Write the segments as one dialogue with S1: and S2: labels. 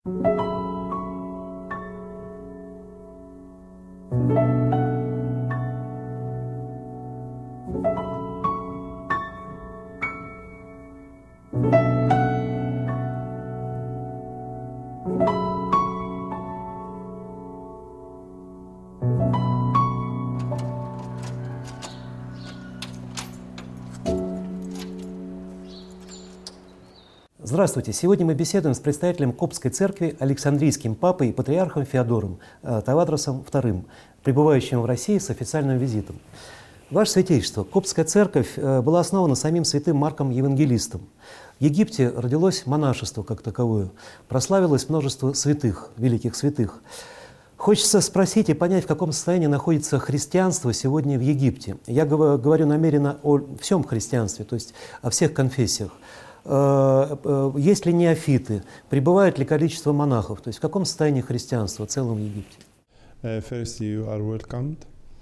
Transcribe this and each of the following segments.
S1: Здравствуйте! Сегодня мы беседуем с представителем Коптской церкви, Александрийским папой и патриархом Феодором Тавадросом II, пребывающим в России с официальным визитом. Ваше Святейшество, Коптская церковь была основана самим святым Марком Евангелистом. В Египте родилось монашество как таковое, прославилось множество святых, великих святых. Хочется спросить и понять, в каком состоянии находится христианство сегодня в Египте. Я говорю намеренно о всем христианстве, то есть о всех конфессиях. Есть ли неофиты, прибывает ли количество монахов, то есть в каком состоянии христианства в целом в Египте?
S2: First, you are welcomed.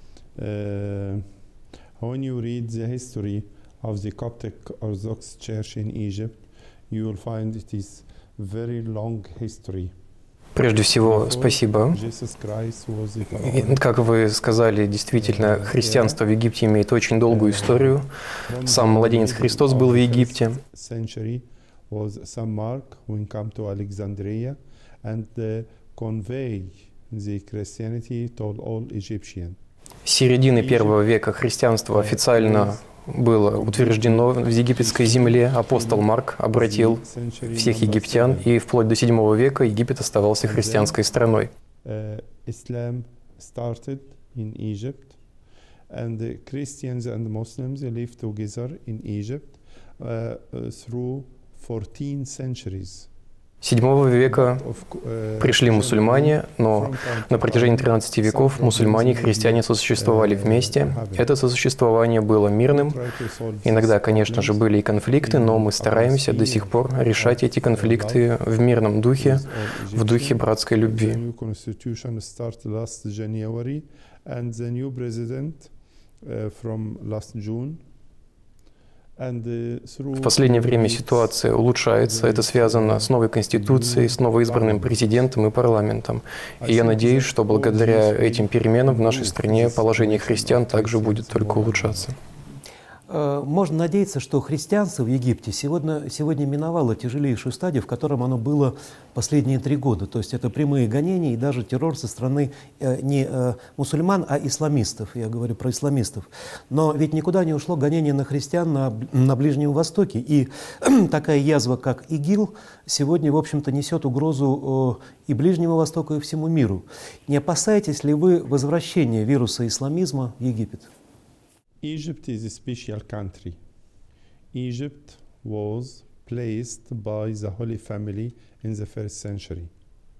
S2: When you read the history of the Coptic Orthodox Church in Egypt, you will find it is very long history.
S3: Прежде всего, спасибо. Как вы сказали, действительно, христианство в Египте имеет очень долгую историю. Сам младенец Христос был в Египте. С середины первого века христианство официально было утверждено в египетской земле. Апостол Марк обратил всех египтян, и вплоть до VII века Египет оставался христианской страной.
S2: Islam started in Egypt, and the Christians and Muslims lived together in Egypt through 14 centuries.
S3: С VII века пришли мусульмане, но на протяжении 13 веков мусульмане и христиане сосуществовали вместе. Это сосуществование было мирным. Иногда, конечно же, были и конфликты, но мы стараемся до сих пор решать эти конфликты в мирном духе, в духе братской любви. В последнее время ситуация улучшается. Это связано с новой конституцией, с новоизбранным президентом и парламентом. И я надеюсь, что благодаря этим переменам в нашей стране положение христиан также будет только улучшаться.
S1: Можно надеяться, что христианство в Египте сегодня миновало тяжелейшую стадию, в котором оно было последние 3 года. То есть это прямые гонения и даже террор со стороны не мусульман, а исламистов. Я говорю про исламистов. Но ведь никуда не ушло гонение на христиан на Ближнем Востоке. И такая язва, как ИГИЛ, сегодня, в общем-то, несет угрозу и Ближнему Востоку, и всему миру. Не опасаетесь ли вы возвращения вируса исламизма в Египет?
S2: Egypt is a special country. Egypt was placed by the Holy Family in the 1st century.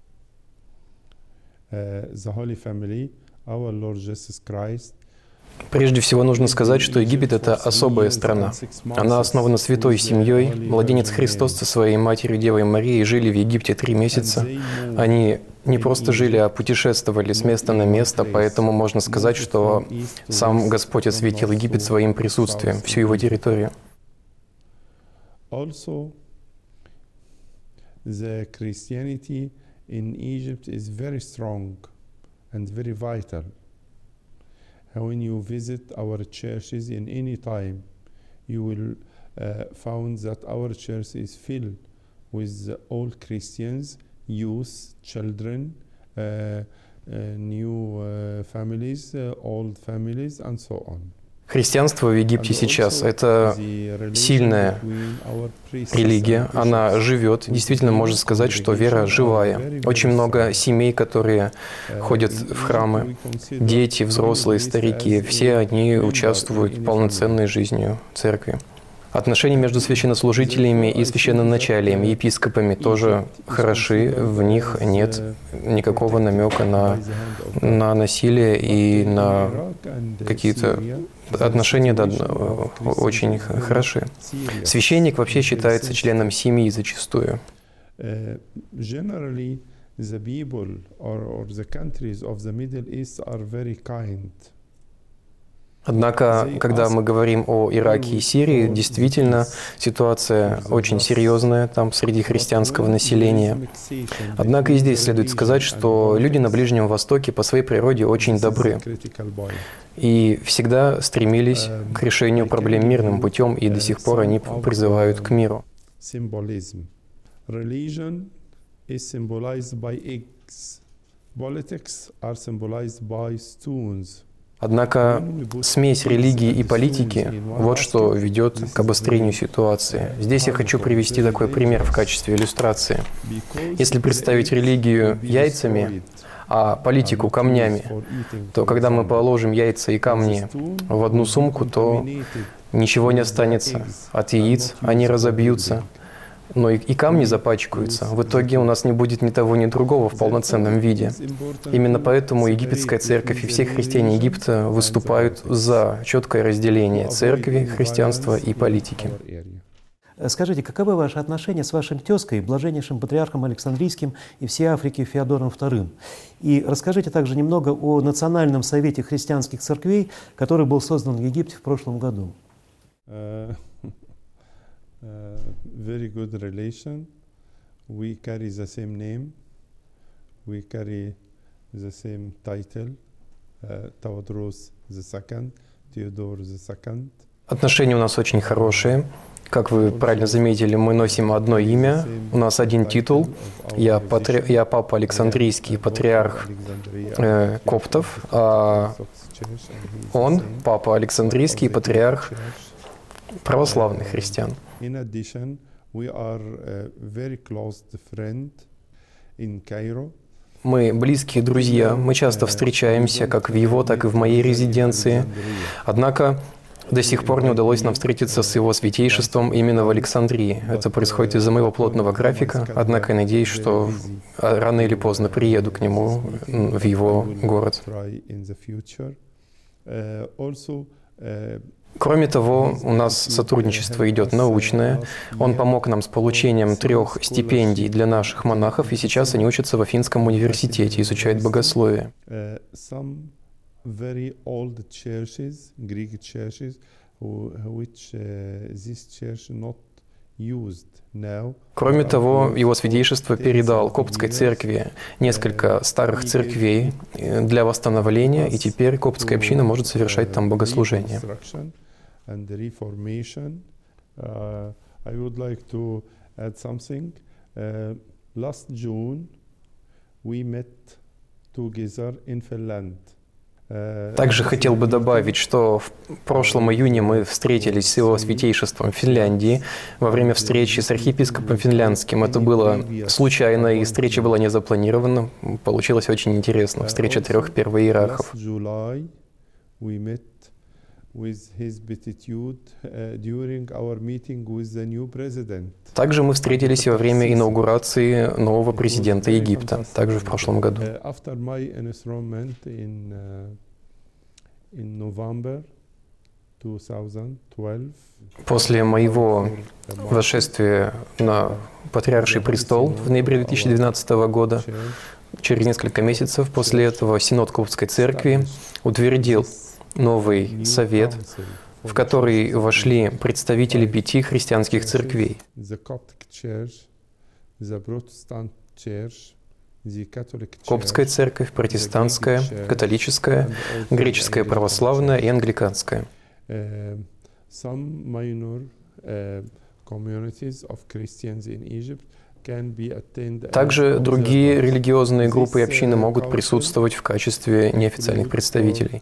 S2: The Holy Family, our Lord Jesus Christ.
S3: Прежде всего нужно сказать, что Египет – это особая страна. Она основана святой семьей. Младенец Христос со своей матерью Девой Марией жили в Египте 3 месяца. Они не просто жили, а путешествовали с места на место, поэтому можно сказать, что сам Господь осветил Египет своим присутствием, всю его территорию.
S2: Also, the Christianity in Egypt is very strong and very vital. When you visit our churches in any time, you will find that our church is filled with all Christians, youth, children, new families, old families, and so on.
S3: Христианство в Египте сейчас – это сильная религия, она живет. Действительно, можно сказать, что вера живая. Очень много семей, которые ходят в храмы, дети, взрослые, старики, все они участвуют полноценной жизнью церкви. Отношения между священнослужителями и священноначалием, епископами тоже хороши, в них нет никакого намека на насилие и на какие-то отношения очень хороши. Священник вообще считается членом семьи зачастую. Однако, когда мы говорим о Ираке и Сирии, действительно ситуация очень серьезная там среди христианского населения. Однако и здесь следует сказать, что люди на Ближнем Востоке по своей природе очень добры и всегда стремились к решению проблем мирным путем, и до сих пор они призывают к миру. Однако смесь религии и политики – вот что ведет к обострению ситуации. Здесь я хочу привести такой пример в качестве иллюстрации. Если представить религию яйцами, а политику камнями, то когда мы положим яйца и камни в одну сумку, то ничего не останется. От яиц они разобьются, но и камни запачкаются. В итоге у нас не будет ни того, ни другого в полноценном виде. Именно поэтому египетская церковь и все христиане Египта выступают за четкое разделение церкви, христианства и политики.
S1: Скажите, каковы ваши отношения с вашим тезкой, блаженнейшим патриархом Александрийским и всей Африки Феодором II? И расскажите также немного о Национальном совете христианских церквей, который был создан в Египте в прошлом году.
S2: Very good relation. We carry the same name. We carry the same title. Tawadros II, Theodore II.
S3: Отношения у нас очень хорошие. Как вы правильно заметили, мы носим одно имя, у нас один титул. Я папа Александрийский, патриарх коптов, а он папа Александрийский, патриарх православных христиан. Мы близкие друзья, мы часто встречаемся как в его, так и в моей резиденции. Однако до сих пор не удалось нам встретиться с его святейшеством именно в Александрии. Это происходит из-за моего плотного графика, однако я надеюсь, что рано или поздно приеду к нему в его город. Кроме того, у нас сотрудничество идет научное. Он помог нам с получением 3 стипендий для наших монахов, и сейчас они учатся в Афинском университете, изучают богословие.
S2: Very old churches, Greek churches, which this church not used now.
S3: Кроме того, его святейшество передал Коптской церкви несколько старых церквей для восстановления, и теперь коптская община может совершать там богослужение.
S2: Last June we met together in Finland.
S3: Также хотел бы добавить, что в прошлом июне мы встретились с его святейшеством в Финляндии во время встречи с архиепископом финляндским. Это было случайно, и встреча была не запланирована. Получилось очень интересно. Встреча 3 первоиерархов. Также мы встретились во время инаугурации нового президента Египта, также в прошлом году. После моего восшествия на патриарший престол в ноябре 2012 года, через несколько месяцев после этого Синод Коптской церкви утвердил новый совет, в который вошли представители 5 христианских церквей. Коптская церковь, протестантская, католическая, греческая православная и англиканская. Также другие религиозные группы и общины могут присутствовать в качестве неофициальных представителей.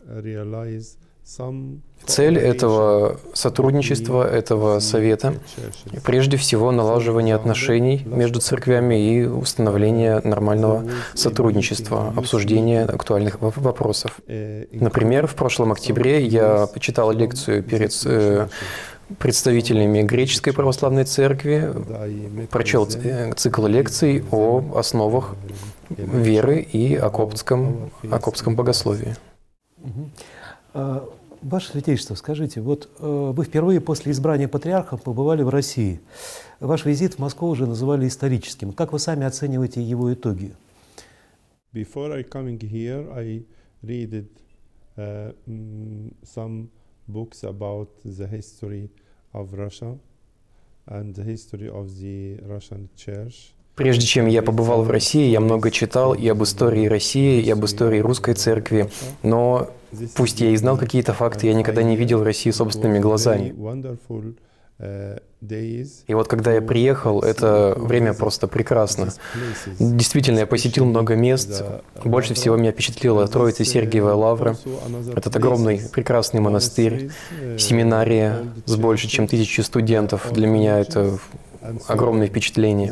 S3: Цель этого сотрудничества, этого совета, прежде всего, налаживание отношений между церквями и установление нормального сотрудничества, обсуждение актуальных вопросов. Например, в прошлом октябре я почитал лекцию перед представителями греческой православной церкви, прочел цикл лекций о основах веры и о коптском богословии.
S1: Ваше Святейшество, скажите, вот вы впервые после избрания патриархом побывали в России. Ваш визит в Москву уже называли историческим. Как вы сами оцениваете его итоги?
S2: some books about the history of Russia and the history of the Russian Church.
S3: Прежде чем я побывал в России, я много читал и об истории России, и об истории русской церкви, но пусть я и знал какие-то факты, я никогда не видел Россию собственными глазами. И вот когда я приехал, это время просто прекрасно. Действительно, я посетил много мест. Больше всего меня впечатлила Троица Сергиевая Лавра. Этот огромный, прекрасный монастырь, семинария с больше чем 1000 студентов. Для меня это огромное впечатление.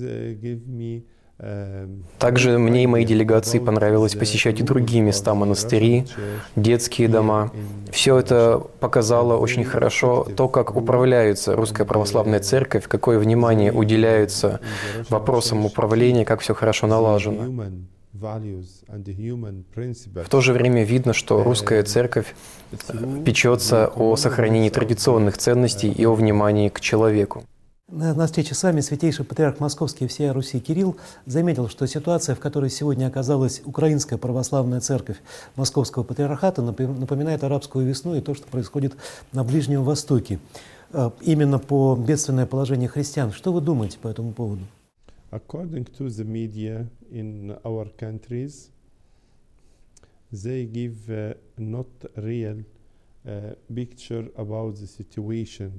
S3: Также мне и моей делегации понравилось посещать и другие места, монастыри, детские дома. Все это показало очень хорошо то, как управляется Русская Православная Церковь, какое внимание уделяется вопросам управления, как все хорошо налажено. В то же время видно, что Русская Церковь печется о сохранении традиционных ценностей и о внимании к человеку.
S1: На встрече с вами святейший патриарх Московский и всея Руси Кирилл заметил, что ситуация, в которой сегодня оказалась Украинская Православная Церковь Московского Патриархата, напоминает арабскую весну и то, что происходит на Ближнем Востоке. Именно по бедственное положение христиан. Что вы думаете по этому поводу?
S2: According to the media in our countries, they give not real picture about the situation.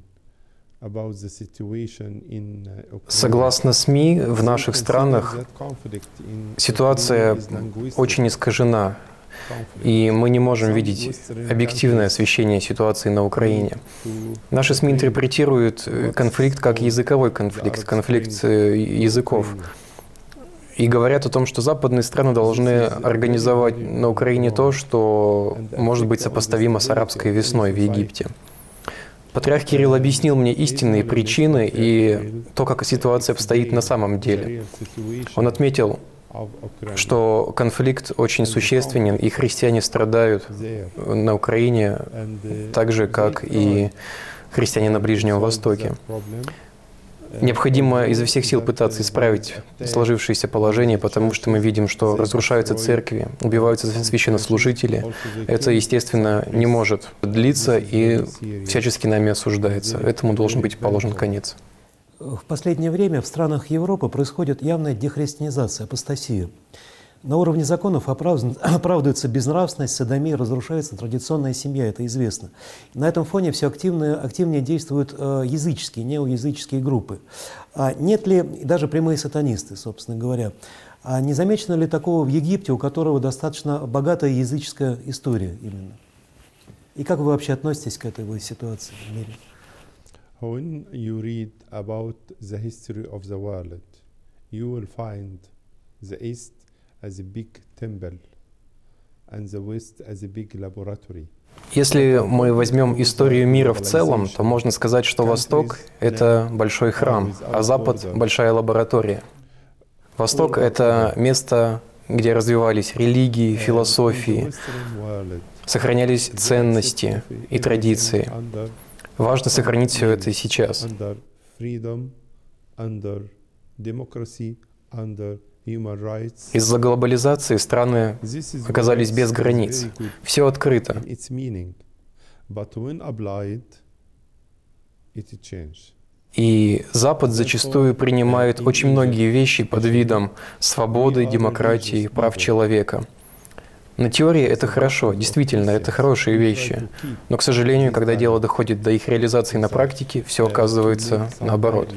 S3: Согласно СМИ, в наших странах ситуация очень искажена, и мы не можем видеть объективное освещение ситуации на Украине. Наши СМИ интерпретируют конфликт как языковой конфликт, конфликт языков. И говорят о том, что западные страны должны организовать на Украине то, что может быть сопоставимо с арабской весной в Египте. Патриарх Кирилл объяснил мне истинные причины и то, как ситуация обстоит на самом деле. Он отметил, что конфликт очень существенен, и христиане страдают на Украине так же, как и христиане на Ближнем Востоке. Необходимо изо всех сил пытаться исправить сложившееся положение, потому что мы видим, что разрушаются церкви, убиваются священнослужители. Это, естественно, не может длиться и всячески нами осуждается. Этому должен быть положен конец.
S1: В последнее время в странах Европы происходит явная дехристианизация, апостасия. На уровне законов оправдывается безнравственность, содомия, разрушается традиционная семья, это известно. На этом фоне все активнее действуют языческие, неоязыческие группы. А нет ли, даже прямые сатанисты, собственно говоря, а не замечено ли такого в Египте, у которого достаточно богатая языческая история именно? И как вы вообще относитесь к этой ситуации в мире?
S2: When you read about the history of the world, you will find the East as a big temple and the West as a big laboratory.
S3: Если мы возьмем историю мира в целом, то можно сказать, что Восток — это большой храм, а Запад — большая лаборатория. Восток — это место, где развивались религии, философии, сохранялись ценности и традиции. Важно сохранить все это и сейчас. Из-за глобализации страны оказались без границ. Все открыто. И Запад зачастую принимает очень многие вещи под видом свободы, демократии, прав человека. На теории это хорошо, действительно, это хорошие вещи. Но, к сожалению, когда дело доходит до их реализации на практике, все оказывается наоборот.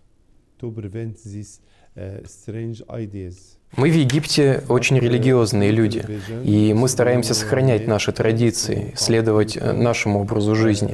S3: Мы в Египте очень религиозные люди, и мы стараемся сохранять наши традиции, следовать нашему образу жизни.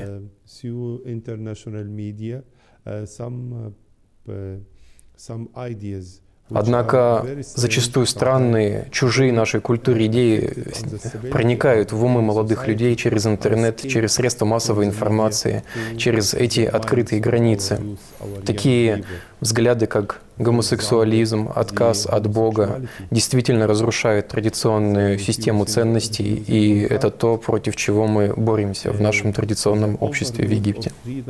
S3: Однако зачастую странные, чужие нашей культуре идеи проникают в умы молодых людей через интернет, через средства массовой информации, через эти открытые границы. Такие взгляды, как гомосексуализм, отказ от Бога, действительно разрушают традиционную систему ценностей, и это то, против чего мы боремся в нашем традиционном обществе в Египте.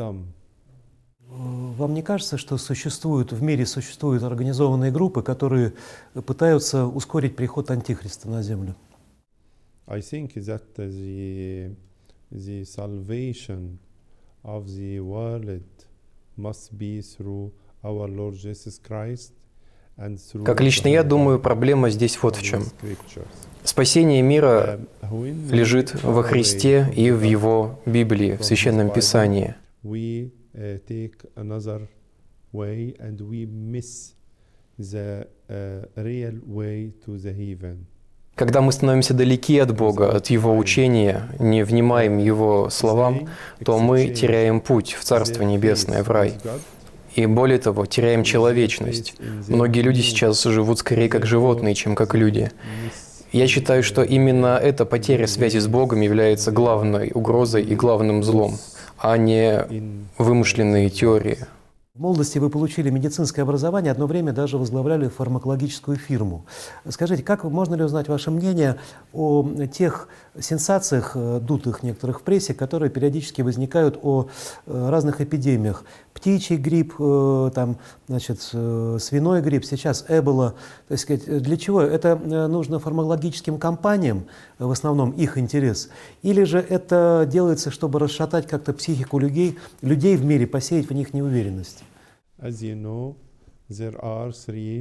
S1: Вам не кажется, что в мире существуют организованные группы, которые пытаются ускорить приход Антихриста на землю?
S2: I think that the salvation of the world must be through our Lord Jesus Christ and through
S3: Как лично я думаю, проблема здесь вот в чем. Спасение мира лежит во Христе и в Его Библии, в Священном Писании.
S2: We take another way and we miss the real way to the heaven.
S3: Когда мы становимся далеки от Бога, от Его учения, не внимаем Его словам, то мы теряем путь в Царство Небесное, в рай. И более того, теряем человечность. Многие люди сейчас живут скорее как животные, чем как люди. Я считаю, что именно эта потеря связи с Богом является главной угрозой и главным злом, а не вымышленные теории.
S1: В молодости вы получили медицинское образование, одно время даже возглавляли фармакологическую фирму. Скажите, как можно ли узнать ваше мнение о тех сенсациях, дутых некоторых в прессе, которые периодически возникают о разных эпидемиях? Птичий грипп, там, значит, свиной грипп, сейчас эбола. То есть, для чего? Это нужно фармакологическим компаниям, в основном их интерес? Или же это делается, чтобы расшатать как-то психику людей в мире, посеять в них неуверенность?
S2: As you know, there are three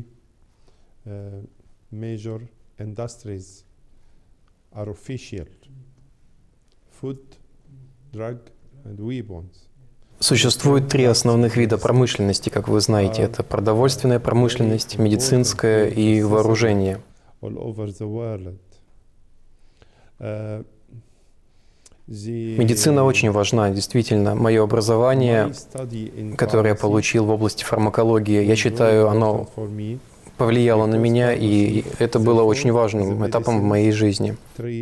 S2: major industries are official: food, drug, and weapons.
S3: Существует три основных вида промышленности, как вы знаете. Это продовольственная промышленность, медицинская и вооружение. Медицина очень важна, действительно. Мое образование, которое я получил в области фармакологии, я считаю, оно повлияло на меня, и это было очень важным этапом в моей жизни.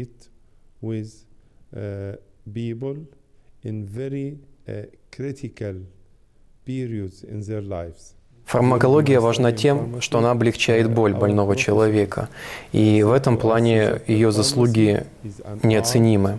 S3: Фармакология важна тем, что она облегчает боль больного человека, и в этом плане ее заслуги неоценимы.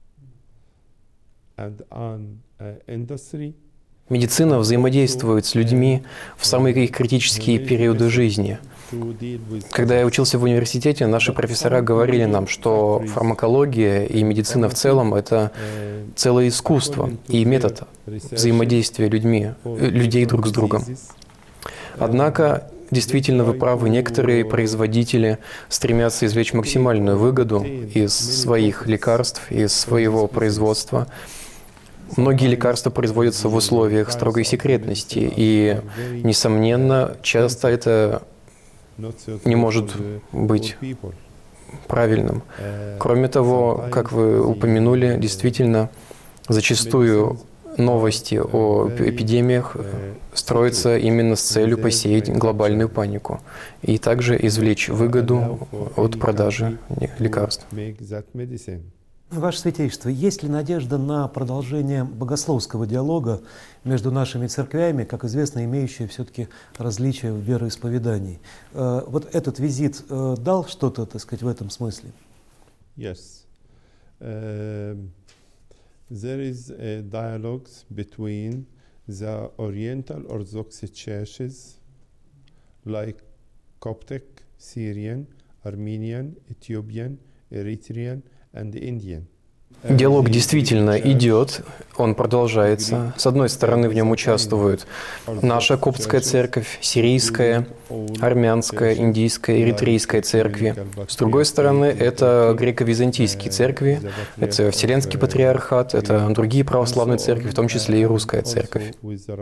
S3: Медицина взаимодействует с людьми в самые критические периоды жизни. Когда я учился в университете, наши профессора говорили нам, что фармакология и медицина в целом – это целое искусство и метод взаимодействия людей друг с другом. Однако, действительно, вы правы, некоторые производители стремятся извлечь максимальную выгоду из своих лекарств, из своего производства. Многие лекарства производятся в условиях строгой секретности, и, несомненно, часто это не может быть правильным. Кроме того, как вы упомянули, действительно, зачастую новости о эпидемиях строятся именно с целью посеять глобальную панику и также извлечь выгоду от продажи лекарств.
S1: Ваше Святейшество, есть ли надежда на продолжение богословского диалога между нашими церквями, как известно, имеющие все-таки различия в вероисповедании? Вот этот визит дал что-то, так сказать, в этом смысле?
S2: Yes. There is a dialogue between the Oriental Orthodox churches like Coptic, Syrian, Armenian, Ethiopian, Eritrean and Indian.
S3: Диалог действительно идет, он продолжается. С одной стороны, в нем участвуют наша коптская церковь, сирийская, армянская, индийская, эритрейская церкви. С другой стороны, это греко-византийские церкви, это Вселенский патриархат, это другие православные церкви, в том числе и русская церковь.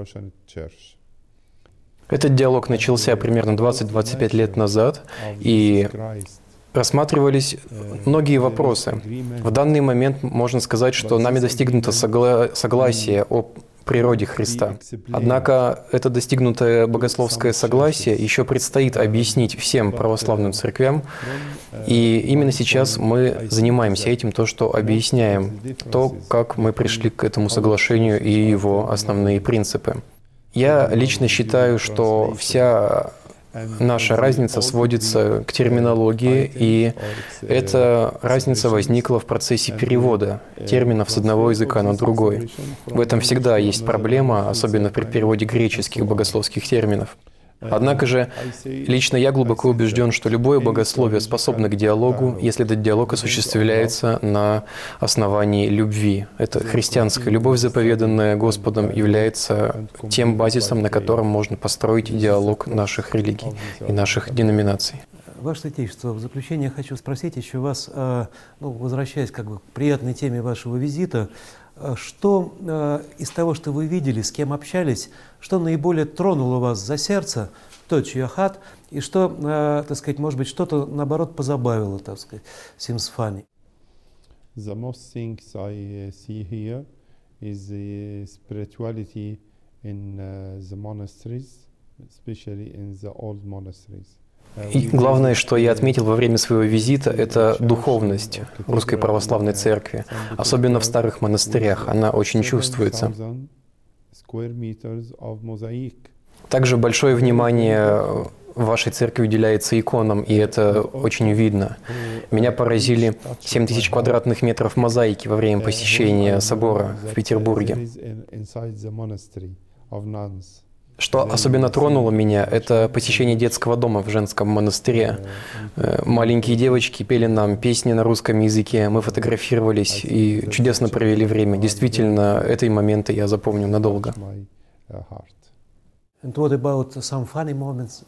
S3: Этот диалог начался примерно 20-25 лет назад, и рассматривались многие вопросы. В данный момент можно сказать, что нами достигнуто согласие о природе Христа. Однако это достигнутое богословское согласие еще предстоит объяснить всем православным церквям, и именно сейчас мы занимаемся этим, то, что объясняем, то, как мы пришли к этому соглашению и его основные принципы. Я лично считаю, что вся наша разница сводится к терминологии, и эта разница возникла в процессе перевода терминов с одного языка на другой. В этом всегда есть проблема, особенно при переводе греческих богословских терминов. Однако же, лично я глубоко убежден, что любое богословие способно к диалогу, если этот диалог осуществляется на основании любви. Это христианская любовь, заповеданная Господом, является тем базисом, на котором можно построить диалог наших религий и наших деноминаций.
S1: Ваше Святейшество, в заключение хочу спросить еще вас, возвращаясь к приятной теме вашего визита, что из того, что вы видели, с кем общались, что наиболее тронуло вас за сердце, touch your heart, и что, так сказать, может быть, что-то, наоборот, позабавило, так сказать, seems funny?
S2: The most things I see here is the spirituality in the monasteries, especially in the old monasteries.
S3: И главное, что я отметил во время своего визита, это духовность Русской Православной Церкви, особенно в старых монастырях, она очень чувствуется. Также большое внимание в вашей церкви уделяется иконам, и это очень видно. Меня поразили 7000 квадратных метров мозаики во время посещения собора в Петербурге. Что особенно тронуло меня, это посещение детского дома в женском монастыре. Маленькие девочки пели нам песни на русском языке, мы фотографировались и чудесно провели время. Действительно, эти моменты я запомню надолго.
S1: And what about some funny moments?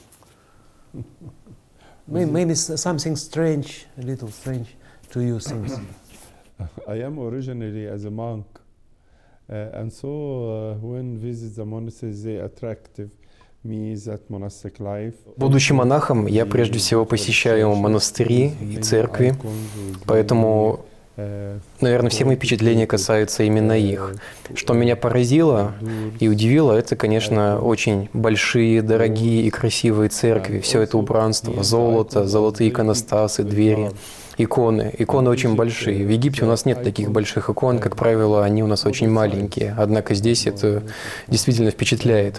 S1: Maybe something strange, a little strange to you seems.
S2: I am originally as a monk. And so when visit the monasteries, they attractive me that monastic life.
S3: Будучи монахом, я прежде всего посещаю монастыри и церкви, поэтому, наверное, все мои впечатления касаются именно их. Что меня поразило и удивило, это, конечно, очень большие, дорогие и красивые церкви. Все это убранство, золото, золотые иконостасы, двери. Иконы. Иконы очень большие. В Египте у нас нет таких больших икон, как правило, они у нас очень маленькие. Однако здесь это действительно впечатляет.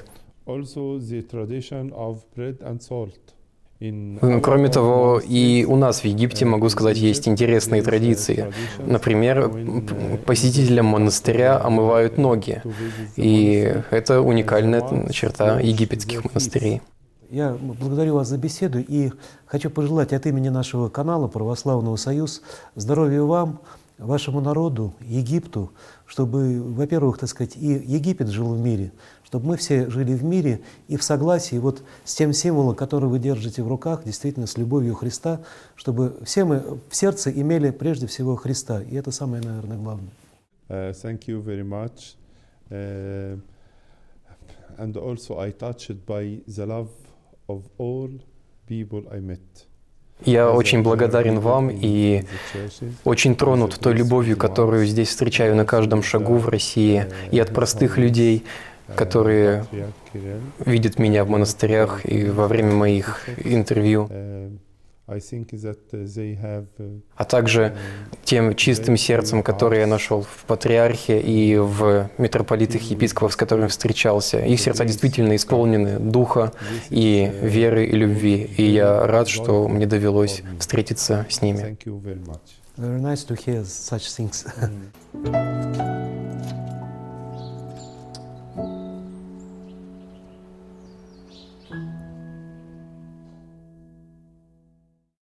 S3: Кроме того, и у нас в Египте, могу сказать, есть интересные традиции. Например, посетителям монастыря омывают ноги. И это уникальная черта египетских монастырей.
S1: Я благодарю вас за беседу и хочу пожелать от имени нашего канала «Православного Союз» здоровья вам, вашему народу, Египту, чтобы, во-первых, так сказать, и Египет жил в мире, чтобы мы все жили в мире и в согласии вот с тем символом, который вы держите в руках, действительно, с любовью Христа, чтобы все мы в сердце имели прежде всего Христа. И это самое, наверное, главное.
S2: Thank you very much. And also I touched by the love of all people I met.
S3: Я очень благодарен вам и очень тронут той любовью, которую здесь встречаю на каждом шагу в России, и от простых людей, которые видят меня в монастырях и во время моих интервью, а также тем чистым сердцем, которое я нашел в патриархе и в митрополитах и епископах, с которыми встречался. Их сердца действительно исполнены духа и веры и любви, и я рад, что мне довелось встретиться с ними.
S1: Very nice to hear such things.